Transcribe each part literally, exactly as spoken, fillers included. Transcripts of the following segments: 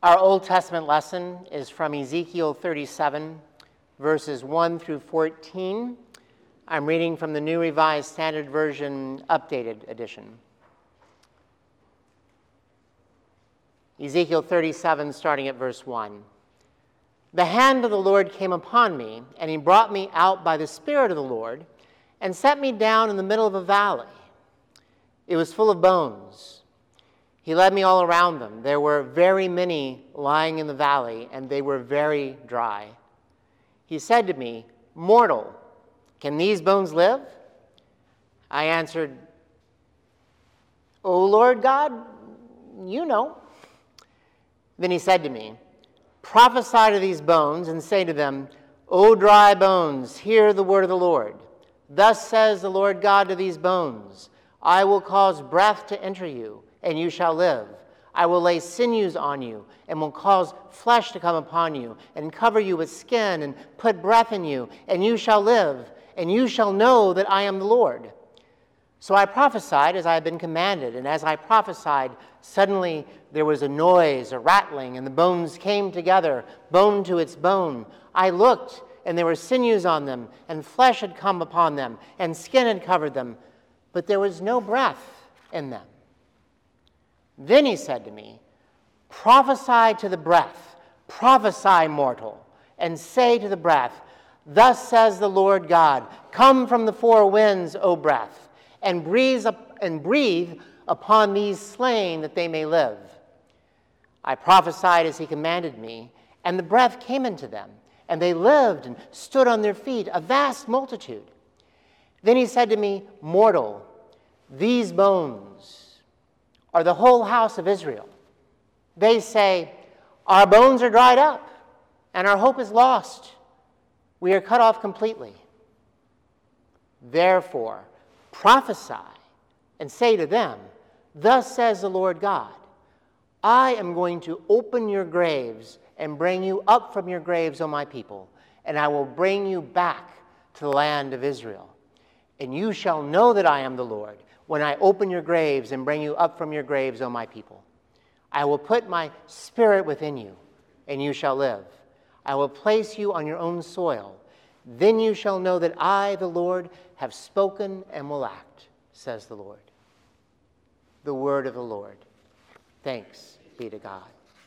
Our Old Testament lesson is from Ezekiel thirty-seven, verses one through fourteen. I'm reading from the New Revised Standard Version, Updated Edition. Ezekiel thirty-seven, starting at verse one. The hand of the Lord came upon me, and he brought me out by the Spirit of the Lord, and set me down in the middle of a valley. It was full of bones. He led me all around them. There were very many lying in the valley, and they were very dry. He said to me, "Mortal, can these bones live?" I answered, "O Lord God, you know." Then he said to me, "Prophesy to these bones and say to them, O dry bones, hear the word of the Lord. Thus says the Lord God to these bones, I will cause breath to enter you, and you shall live. I will lay sinews on you, and will cause flesh to come upon you, and cover you with skin, and put breath in you, and you shall live, and you shall know that I am the Lord." So I prophesied as I had been commanded, and as I prophesied, suddenly there was a noise, a rattling, and the bones came together, bone to its bone. I looked, and there were sinews on them, and flesh had come upon them, and skin had covered them, but there was no breath in them. Then he said to me, "Prophesy to the breath, prophesy, mortal, and say to the breath, Thus says the Lord God, come from the four winds, O breath, and breathe, up, and breathe upon these slain that they may live." I prophesied as he commanded me, and the breath came into them, and they lived and stood on their feet, a vast multitude. Then he said to me, "Mortal, these bones are the whole house of Israel. They say, Our bones are dried up, and our hope is lost. We are cut off completely. Therefore, prophesy and say to them, Thus says the Lord God, I am going to open your graves and bring you up from your graves, O my people, and I will bring you back to the land of Israel. And you shall know that I am the Lord, when I open your graves and bring you up from your graves, O my people. I will put my spirit within you, and you shall live. I will place you on your own soil. Then you shall know that I, the Lord, have spoken and will act, says the Lord. The word of the Lord. Thanks be to God.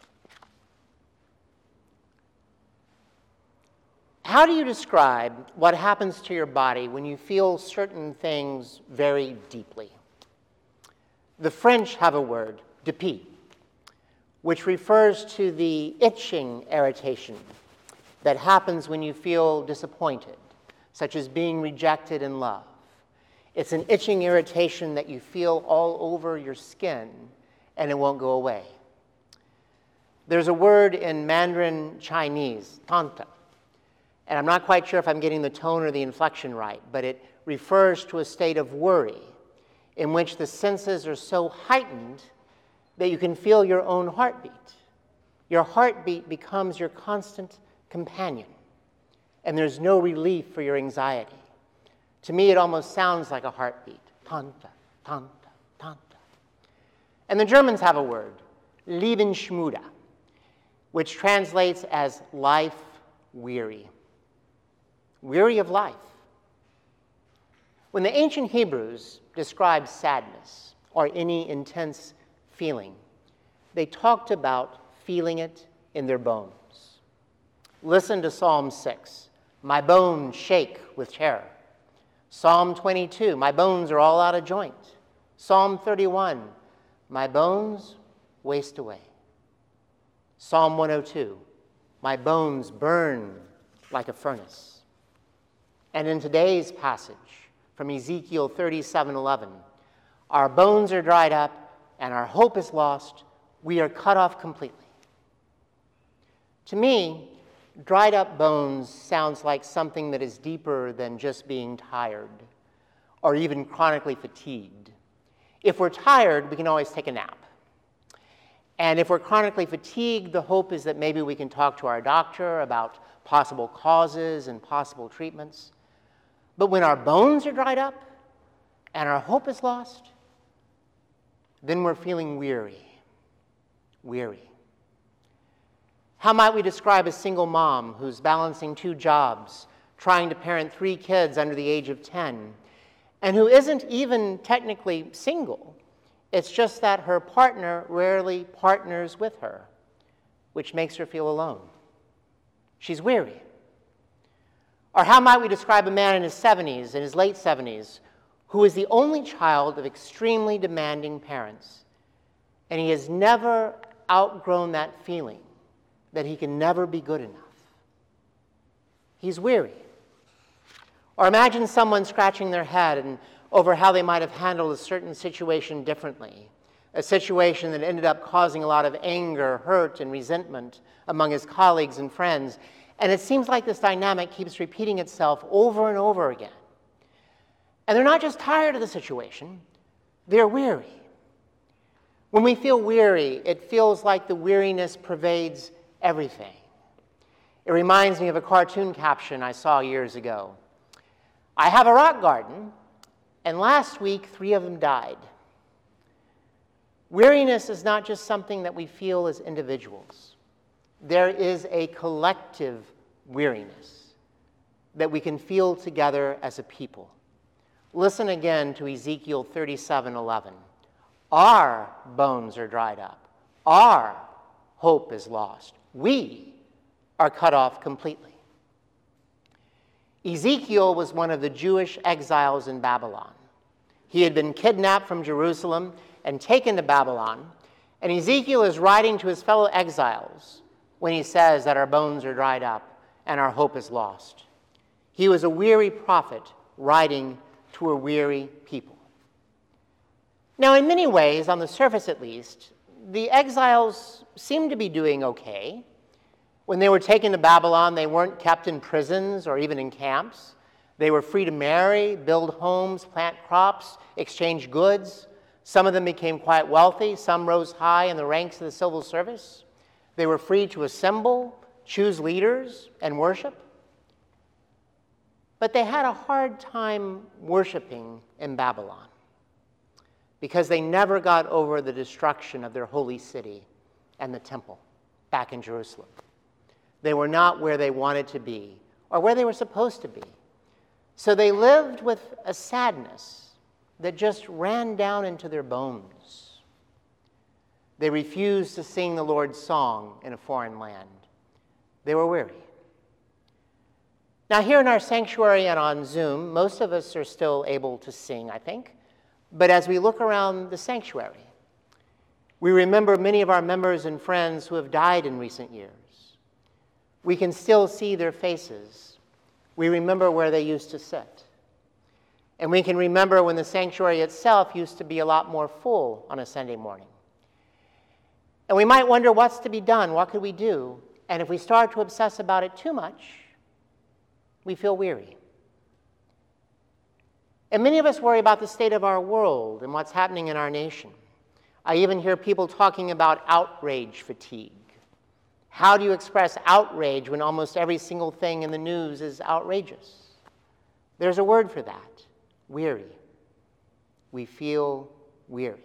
How do you describe what happens to your body when you feel certain things very deeply? The French have a word, dépit, which refers to the itching irritation that happens when you feel disappointed, such as being rejected in love. It's an itching irritation that you feel all over your skin, and it won't go away. There's a word in Mandarin Chinese, tanta, and I'm not quite sure if I'm getting the tone or the inflection right, but it refers to a state of worry in which the senses are so heightened that you can feel your own heartbeat. Your heartbeat becomes your constant companion, and there's no relief for your anxiety. To me, it almost sounds like a heartbeat. Tanta, tanta, tanta. And the Germans have a word, Lebensmüde, which translates as life weary. Weary of life. When the ancient Hebrews described sadness or any intense feeling, they talked about feeling it in their bones. Listen to Psalm six. My bones shake with terror. Psalm twenty-two. My bones are all out of joint. Psalm thirty-one. My bones waste away. Psalm one oh two. My bones burn like a furnace. And in today's passage from Ezekiel thirty-seven eleven, our bones are dried up and our hope is lost. We are cut off completely. To me, dried up bones sounds like something that is deeper than just being tired or even chronically fatigued. If we're tired, we can always take a nap. And if we're chronically fatigued, the hope is that maybe we can talk to our doctor about possible causes and possible treatments. But when our bones are dried up and our hope is lost, then we're feeling weary, weary. How might we describe a single mom who's balancing two jobs, trying to parent three kids under the age of ten, and who isn't even technically single? It's just that her partner rarely partners with her, which makes her feel alone. She's weary. Or how might we describe a man in his seventies, in his late seventies, who is the only child of extremely demanding parents, and he has never outgrown that feeling that he can never be good enough? He's weary. Or imagine someone scratching their head and over how they might have handled a certain situation differently, a situation that ended up causing a lot of anger, hurt, and resentment among his colleagues and friends. And it seems like this dynamic keeps repeating itself over and over again. And they're not just tired of the situation, they're weary. When we feel weary, it feels like the weariness pervades everything. It reminds me of a cartoon caption I saw years ago. I have a rock garden, and last week three of them died. Weariness is not just something that we feel as individuals. There is a collective weariness that we can feel together as a people. Listen again to Ezekiel thirty-seven eleven. Our bones are dried up. Our hope is lost. We are cut off completely. Ezekiel was one of the Jewish exiles in Babylon. He had been kidnapped from Jerusalem and taken to Babylon, and Ezekiel is writing to his fellow exiles when he says that our bones are dried up and our hope is lost. He was a weary prophet writing to a weary people. Now, in many ways, on the surface at least, the exiles seemed to be doing okay. When they were taken to Babylon, they weren't kept in prisons or even in camps. They were free to marry, build homes, plant crops, exchange goods. Some of them became quite wealthy. Some rose high in the ranks of the civil service. They were free to assemble, choose leaders, and worship. But they had a hard time worshiping in Babylon because they never got over the destruction of their holy city and the temple back in Jerusalem. They were not where they wanted to be or where they were supposed to be. So they lived with a sadness that just ran down into their bones. They refused to sing the Lord's song in a foreign land. They were weary. Now, here in our sanctuary and on Zoom, most of us are still able to sing, I think. But as we look around the sanctuary, we remember many of our members and friends who have died in recent years. We can still see their faces. We remember where they used to sit. And we can remember when the sanctuary itself used to be a lot more full on a Sunday morning. And we might wonder what's to be done, what could we do? And if we start to obsess about it too much, we feel weary. And many of us worry about the state of our world and what's happening in our nation. I even hear people talking about outrage fatigue. How do you express outrage when almost every single thing in the news is outrageous? There's a word for that, weary. We feel weary.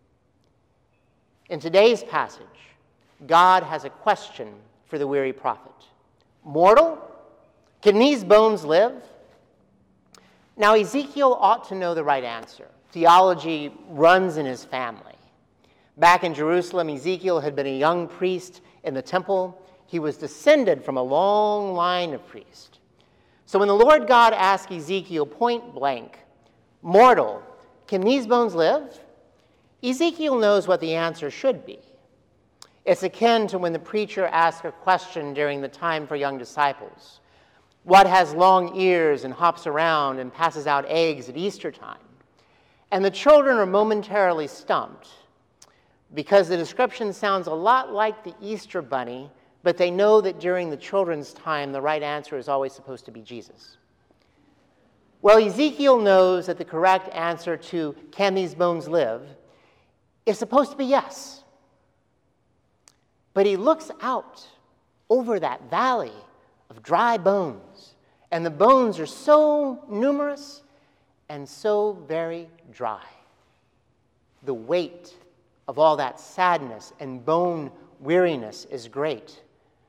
In today's passage, God has a question for the weary prophet. Mortal, can these bones live? Now, Ezekiel ought to know the right answer. Theology runs in his family. Back in Jerusalem, Ezekiel had been a young priest in the temple. He was descended from a long line of priests. So when the Lord God asked Ezekiel point blank, mortal, can these bones live? Ezekiel knows what the answer should be. It's akin to when the preacher asks a question during the time for young disciples. What has long ears and hops around and passes out eggs at Easter time? And the children are momentarily stumped because the description sounds a lot like the Easter bunny, but they know that during the children's time, the right answer is always supposed to be Jesus. Well, Ezekiel knows that the correct answer to can these bones live is supposed to be yes. But he looks out over that valley of dry bones, and the bones are so numerous and so very dry. The weight of all that sadness and bone weariness is great,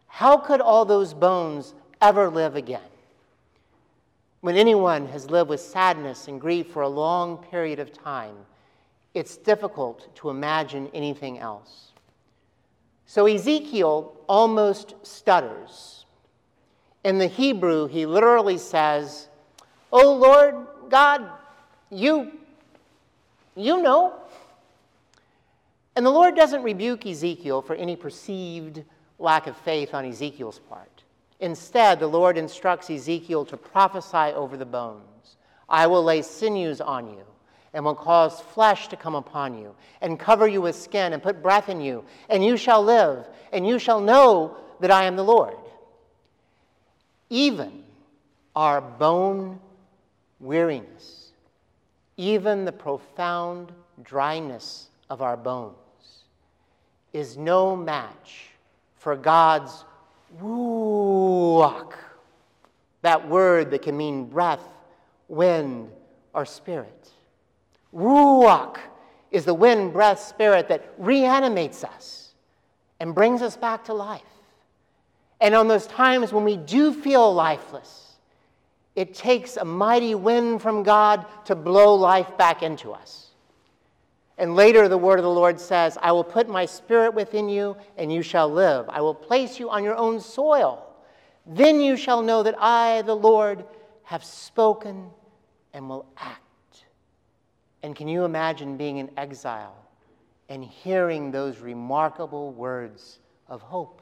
How could all those bones ever live again? When anyone has lived with sadness and grief for a long period of time, it's difficult to imagine anything else. So Ezekiel almost stutters. In the Hebrew, he literally says, "Oh Lord God, you, you know." And the Lord doesn't rebuke Ezekiel for any perceived lack of faith on Ezekiel's part. Instead, the Lord instructs Ezekiel to prophesy over the bones. "I will lay sinews on you, and will cause flesh to come upon you, and cover you with skin, and put breath in you, and you shall live, and you shall know that I am the Lord." Even our bone weariness, even the profound dryness of our bones, is no match for God's ruach, that word that can mean breath, wind, or spirit. Ruach is the wind, breath, spirit that reanimates us and brings us back to life. And on those times when we do feel lifeless, it takes a mighty wind from God to blow life back into us. And later the word of the Lord says, "I will put my spirit within you, and you shall live. I will place you on your own soil. Then you shall know that I, the Lord, have spoken and will act." And can you imagine being in exile and hearing those remarkable words of hope?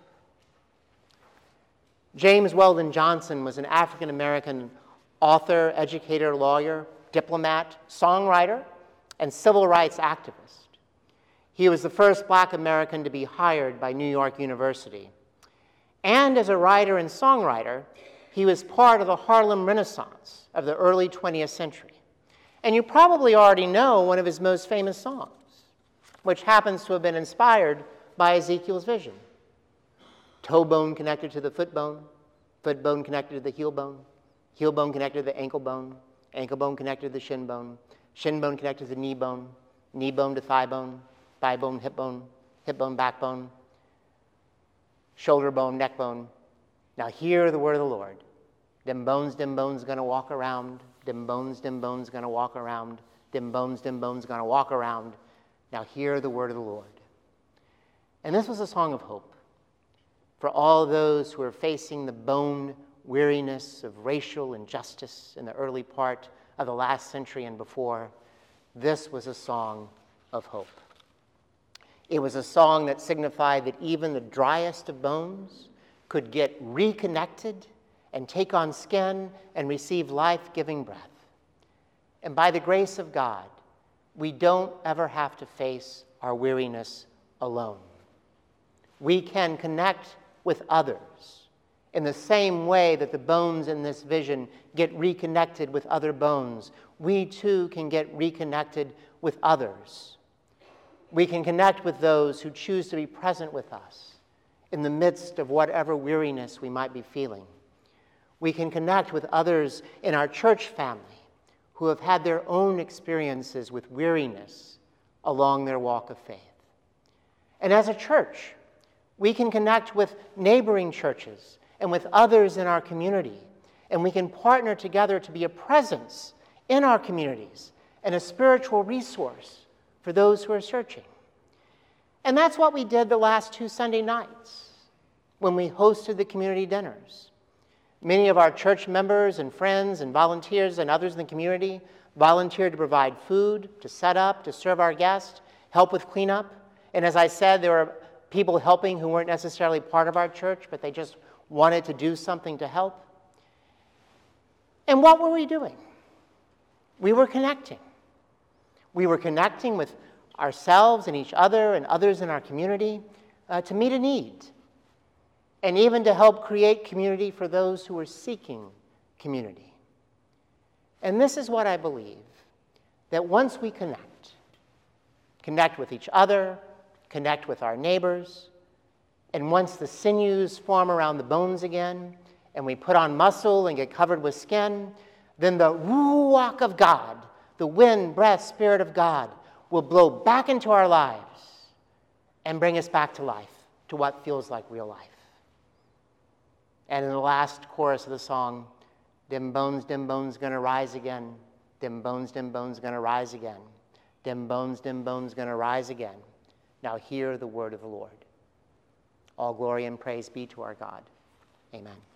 James Weldon Johnson was an African-American author, educator, lawyer, diplomat, songwriter, and civil rights activist. He was the first black American to be hired by New York University. And as a writer and songwriter, he was part of the Harlem Renaissance of the early twentieth century. And you probably already know one of his most famous songs, which happens to have been inspired by Ezekiel's vision. Toe bone connected to the foot bone, foot bone connected to the heel bone, heel bone connected to the ankle bone, ankle bone connected to the shin bone, shin bone connected to the knee bone, knee bone to thigh bone, thigh bone, hip bone, hip bone, backbone, shoulder bone, neck bone. Now hear the word of the Lord. Them bones, them bones gonna walk around. Them bones, them bones gonna walk around. Them bones, them bones gonna walk around. Now hear the word of the Lord. And this was a song of hope for all those who are facing the bone weariness of racial injustice in the early part of the last century and before. This was a song of hope. It was a song that signified that even the driest of bones could get reconnected and take on skin and receive life-giving breath. And by the grace of God, we don't ever have to face our weariness alone. We can connect with others in the same way that the bones in this vision get reconnected with other bones. We too can get reconnected with others. We can connect with those who choose to be present with us in the midst of whatever weariness we might be feeling. We can connect with others in our church family who have had their own experiences with weariness along their walk of faith. And as a church, we can connect with neighboring churches and with others in our community, and we can partner together to be a presence in our communities and a spiritual resource for those who are searching. And that's what we did the last two Sunday nights when we hosted the community dinners. Many of our church members and friends and volunteers and others in the community volunteered to provide food, to set up, to serve our guests, help with cleanup. And as I said, there were people helping who weren't necessarily part of our church, but they just wanted to do something to help. And what were we doing? We were connecting. We were connecting with ourselves and each other and others in our community uh, to meet a need, and even to help create community for those who were seeking community. And this is what I believe, that once we connect, connect with each other, connect with our neighbors, and once the sinews form around the bones again, and we put on muscle and get covered with skin, then the ruach of God, the wind, breath, spirit of God, will blow back into our lives and bring us back to life, to what feels like real life. And in the last chorus of the song, dim bones, dim bones, gonna rise again. Dim bones, dim bones, gonna rise again. Dim bones, dim bones, gonna rise again. Now hear the word of the Lord. All glory and praise be to our God. Amen.